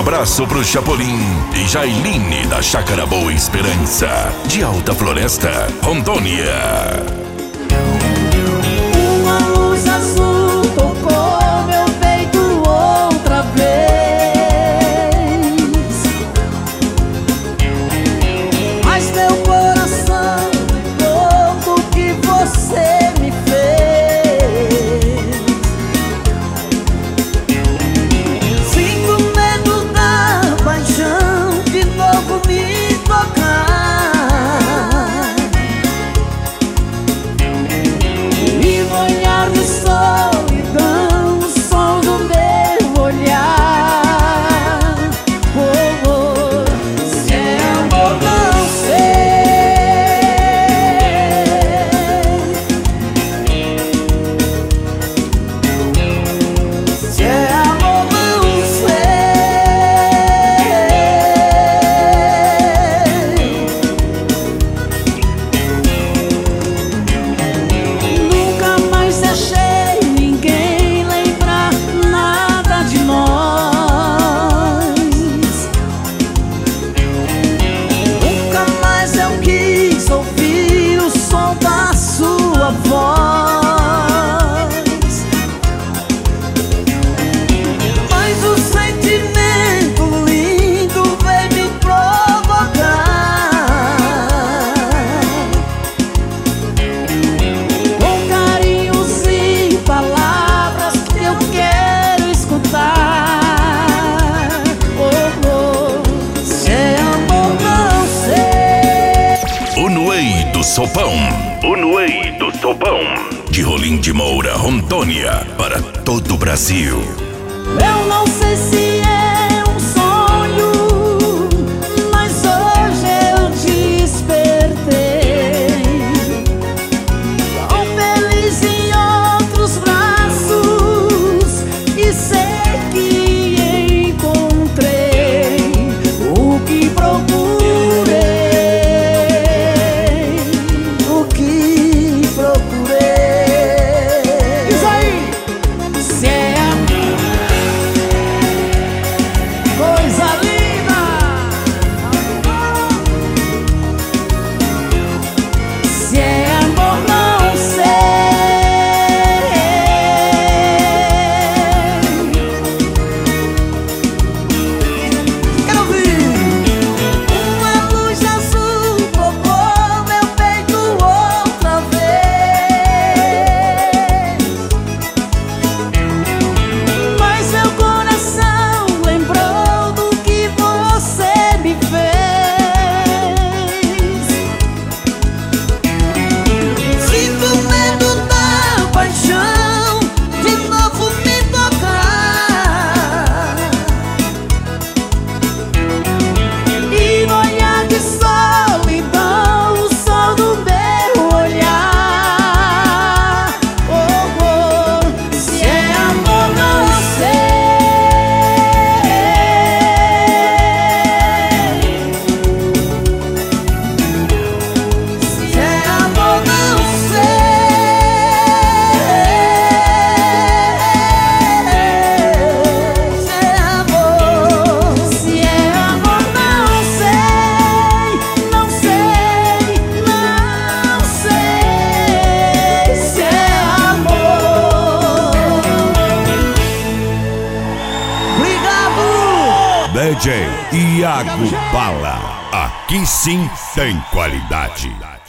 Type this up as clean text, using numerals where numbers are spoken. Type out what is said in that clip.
abraço pro Chapolin e Jailine da Chácara Boa Esperança, de Alta Floresta, Rondônia. Uma luz azul tocou meu peito outra vez, mas meu coração lembrou do que você me fez. Sinto medo da paixão de novo me tocar, e no olhar de solidão, o som do meu olhar. Oh, oh, se é amor não sei, se é amor não sei. Nunca mais deixei ninguém lembrar nada de nós. Nunca mais eu quis ouvir o som da sua voz, mas o sentimento lindo veio me provocar. Com carinhos e palavras eu quero escutar. Oh, oh, se é amor não sei. O Nuei do Sopão. O Nuei do Sopão. De Rolim de Moura, Rondônia, para todo o Brasil. Eu não sei se é um sonho, mas hoje eu despertei, tão feliz em outros braços, e sei que encontrei o que procurei, o que procurei. Diz aí, se é coisa linda, se é amor não sei. Quero ouvir. Uma luz azul tocou meu peito outra vez, mas meu coração lembrou do que você me fez. Sinto medo da paixão de novo me tocar, e no olhar de solidão, o sol do meu olhar. Oh, oh, se é amor não sei, se é amor não sei, se é amor, se é amor não sei, não sei, não sei, se é amor. Obrigado! DJ Iago Bala. Aqui sim tem qualidade.